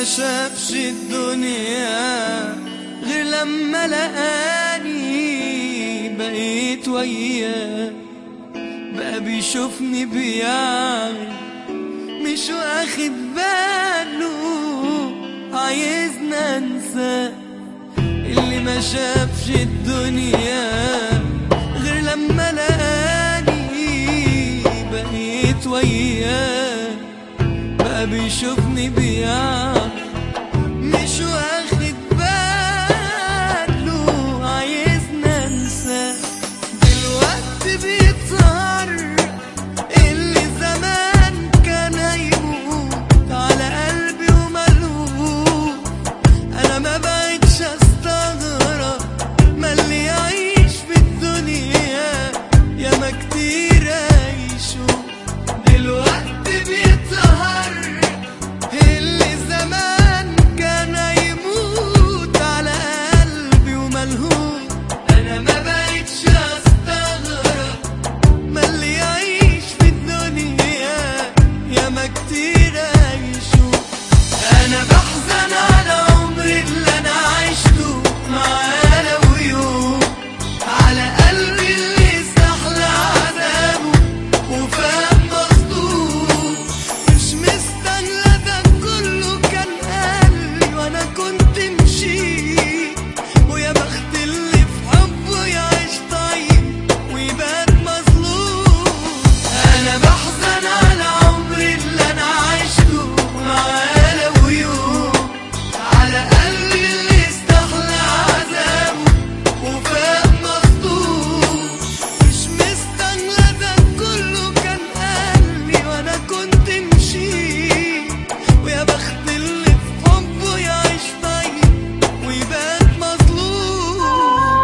ما شافش الدنيا غير لما لقاني بقيت وياه، بقى بيشوفني بيعمل مش واخد باله، عايزنا انساه. اللي ما شافش الدنيا غير لما لقاني بقيت وياه، بقى بيشوفني بيعمل مش واخد باله، عايزنا انساه. دلوقتي بيظهر اللي زمان كان هيموت على قلبي وملهوف. انا ما بقتش استغرب ما اللي يعيش في الدنيا ياما كتير عيشوا. دلوقتي بيظهر اللي زمان كان هيموت على قلبي وملهوف. انا ما بقتش استغرب ما اللي يعيش في الدنيا ياما كتير عيشوا. انا بحزن على عمري اللي انا عشته معاه لو يوم، على قلبي اللي استحلى عذابه وفاق مصدوم. مش مستاهله ده كله كان قلبي وانا كنت مشيت، ويا بخت اللي في حبه يعيش طيب ويبات مظلوم. انا بحزن على عمري اللي انا عشته معاه لو يوم، على قلبي اللي استحلى عذابه وفاق مصدوم. مش مستاهله ده كله كان قلبي وانا كنت مشيت، ويا بخت اللي في حبه يعيش طيب ويبات مظلوم.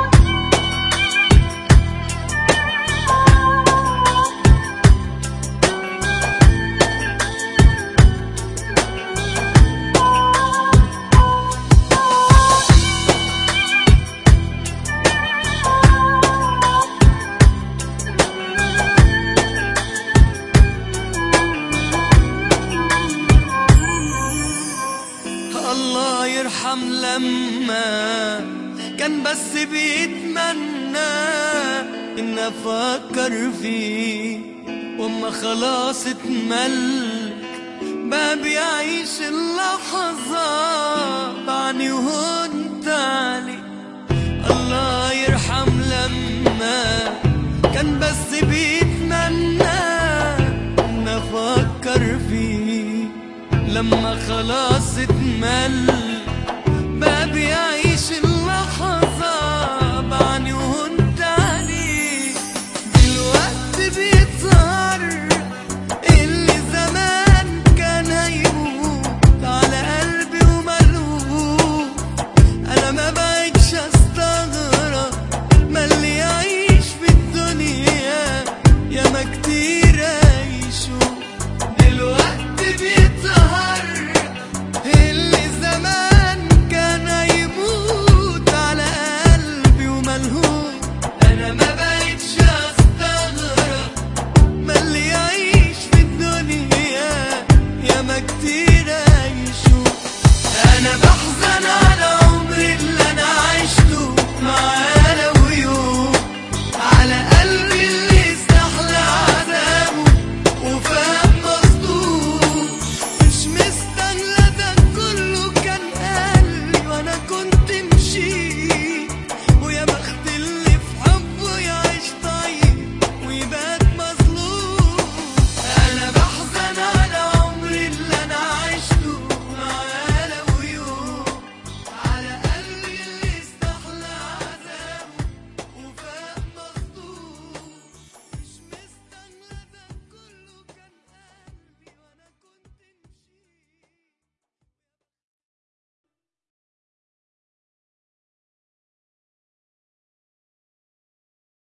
الله يرحم لما كان بس بيتمنى إن أفكر فيه، وأما خلاص اتملك بقى بيعيش اللحظة بعني وهنت عليه. الله يرحم لما كان بس بيتمنى إن أفكر فيه، لما خلاص